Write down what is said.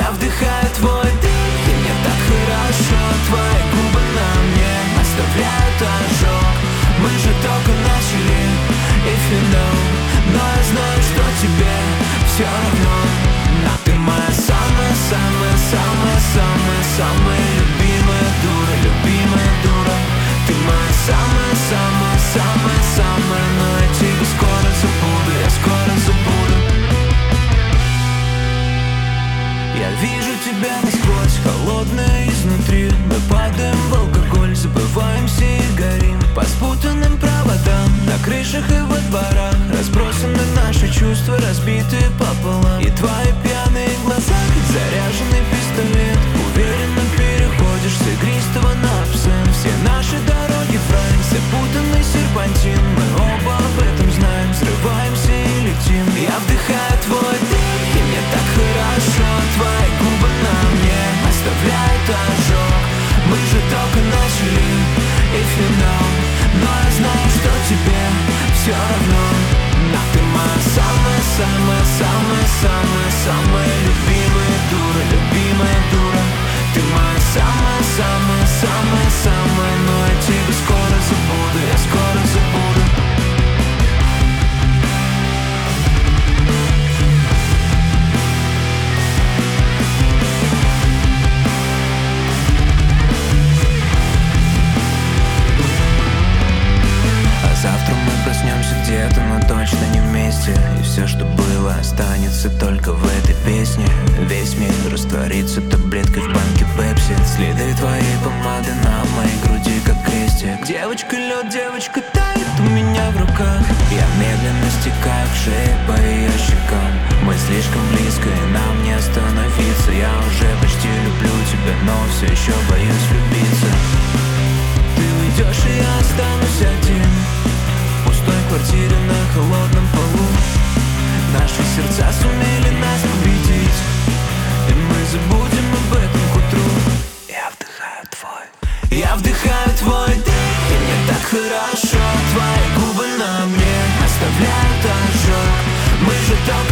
Я вдыхаю твой дым, и мне так хорошо. Твои губы на мне оставляют ожог. Мы же только начали, if you know. Но я знаю, что тебе все равно. Но ты моя самая-самая-самая-самая-самая любимая дура, любимая дура. Ты моя самая-самая-самая-самая. Но я тебя скоро забуду, я скоро забуду. Я вижу тебя насквозь, холодная изнутри. Мы падаем в алкоголь, забываемся и горим по спутанным проводам, на крышах и во дворах. Разбросаны наши чувства, разбитые пополам. И твои пьяные глаза, как заряженный пистолет. Уверенно переходишь с игристого на абсент. Все наши дороги в рай, запутанный серпантин. Мы оба об этом знаем, срываемся и летим. Я вдыхаю твой дым, и мне так хорошо. Твои губы на мне оставляют ожог. Мы же только начали, if you know. Но я знаю, что тебе все равно. Но ты моя самая-самая-самая-самая-самая любимая дура, любимая дура. Ты моя самая-самая-самая-самая. Но я тебя скоро забуду, я скоро забуду. Завтра мы проснемся где-то, но точно не вместе. И все, что было, останется только в этой песне. Весь мир растворится таблеткой в банке Пепси. Следы твоей помады на моей груди, как крестик. Девочка лед, девочка тает у меня в руках. Я медленно стекаю к шее по ее щекам. Мы слишком близко и нам не остановиться. Я уже почти люблю тебя, но все еще боюсь влюбиться. Ты уйдешь, и я останусь один в пустой квартире на холодном полу. Наши сердца сумели нас победить, и мы забудем об этом к утру. Я вдыхаю твой дым, и мне так хорошо. Твои губы на мне оставляют ожог. Мы же только